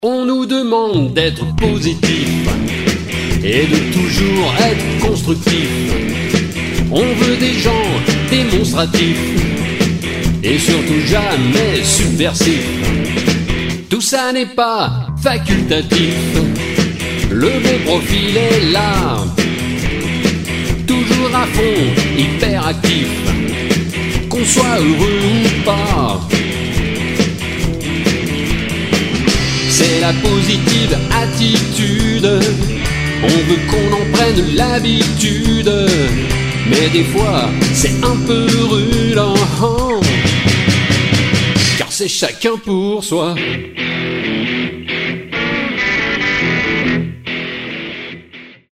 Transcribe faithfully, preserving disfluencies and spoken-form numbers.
On nous demande d'être positif et de toujours être constructif. On veut des gens démonstratifs et surtout jamais subversifs. Tout ça n'est pas facultatif. Le bon profil est là, toujours à fond, hyper actif, qu'on soit heureux ou pas. C'est la positive attitude, on veut qu'on en prenne l'habitude, mais des fois c'est un peu rude, car c'est chacun pour soi.